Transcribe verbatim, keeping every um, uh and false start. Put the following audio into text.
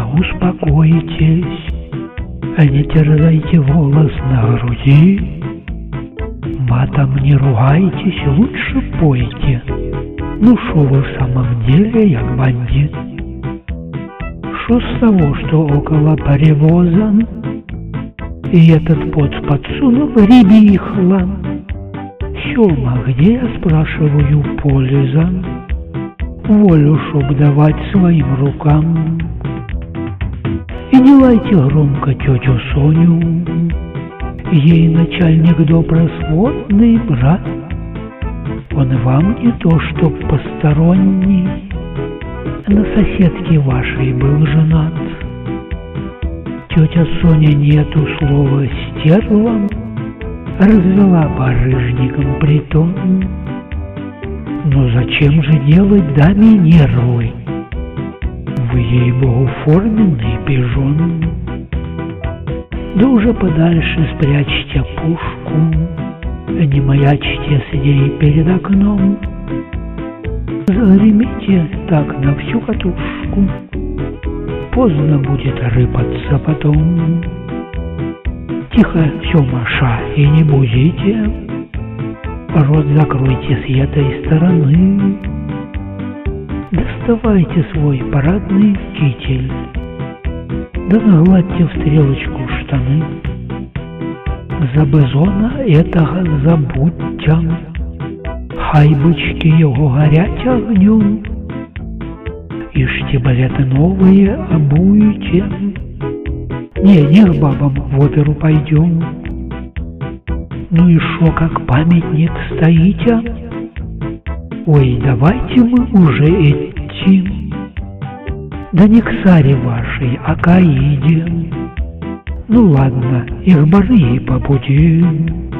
Тёма, успокойтесь, не терзайте волос на груди, матом не ругайтесь, лучше пойте. Ну шо вы в самом деле, як бандит? Шо с того, что около паровоза и этот поц подсунул рябихла? Сёма, где, я спрашиваю, польза? Волю, чтоб давать своим рукам. И не лайте громко тетю Соню, ей начальник добросводный брат. Он вам не то, чтоб посторонний, на соседке вашей был женат. Тетя Соня нету слова стерла, развела барыжником притон. Но зачем же делать даме нервы? Вы, ей-богу, форменный пижон. Да уже подальше спрячьте пушку, не маячьте с ней перед окном. Загремите так на всю катушку, поздно будет рыпаться потом. Тихо, Сёмаша, и не будите, рот закройте с этой стороны. Доставайте свой парадный китель, да нагладьте в стрелочку штаны. За бизона этого забудьте, хай бычки его горять огнем, и штиблеты новые обуйте. Не, не к бабам в оперу пойдем. Ну и шо, как памятник стоите? Ой, давайте мы уже идти. Да не к Саре вашей, а к Аиде. Ну ладно, их барыги побудем.